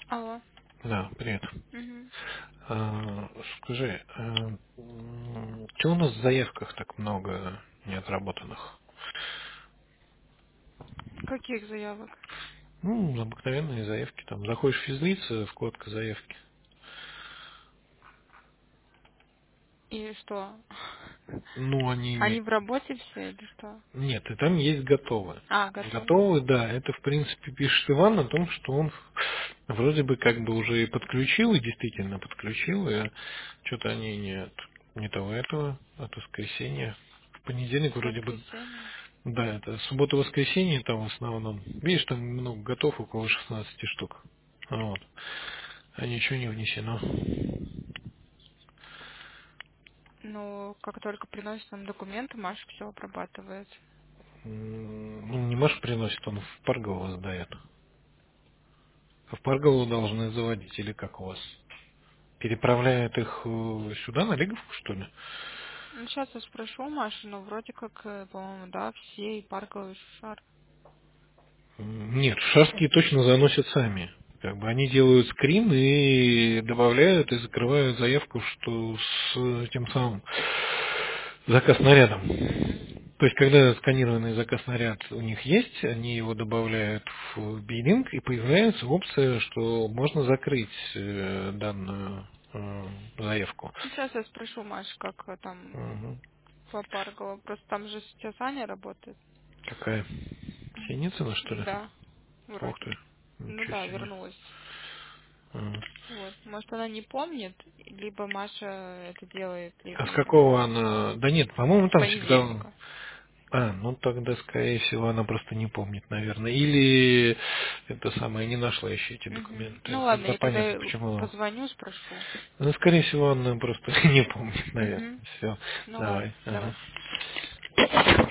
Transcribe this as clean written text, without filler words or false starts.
Алло. Да, привет. Мгм. Скажи, чего у нас в заявках так много неотработанных? Каких заявок? Ну, обыкновенные заявки. Там заходишь в физлица, вкладка заявки. И что? Ну, Они они... в работе все или что? Нет, и там есть готовые. А, готовые. Готовые, да, это в принципе пишет Иван о том, что он вроде бы как бы уже и подключил, и действительно подключил, и что-то они не того этого, от воскресенья. В понедельник С вроде бы. воскресенья. Да, это суббота-воскресенье там в основном. Видишь, там много готов, около 16 штук. Вот. А ничего не внесено. Ну, как только приносит нам документы, Маша все обрабатывает. Ну, не Маша приносит, он в Парголову сдает. А в Парголову должны заводить, или как у вас? Переправляют их сюда, на Лиговку, что ли? Ну, сейчас я спрошу у Маши, но вроде как, по-моему, да, все, и Парковый, и Шушар. Нет, шарские точно заносят сами. Как бы они делают скрин и добавляют и закрывают заявку, что с тем самым заказ нарядом. Угу. То есть, когда сканированный заказ наряд у них есть, они его добавляют в биллинг, и появляется опция, что можно закрыть данную заявку. Ну, сейчас я спрошу Маши, как там Мгм. по Паркову. Просто там же сейчас Аня работает. Какая? Синицына, что ли? Да, Ух вроде. ты, Ну ничего да, себе. вернулась. Мгм. Вот. Может, она не помнит, либо Маша это делает, А либо с не какого знаю. она... Да нет, по-моему, С там всегда... понедельника. Ну тогда, скорее всего, она просто не помнит, наверное. Или это самое, не нашла еще эти Мгм. документы. Ну ладно, Тогда я тогда понятно, почему. позвоню, спрошу. Ну, скорее всего, она просто не помнит, наверное. Угу. Все, Ну ладно, давай. давай. Ага.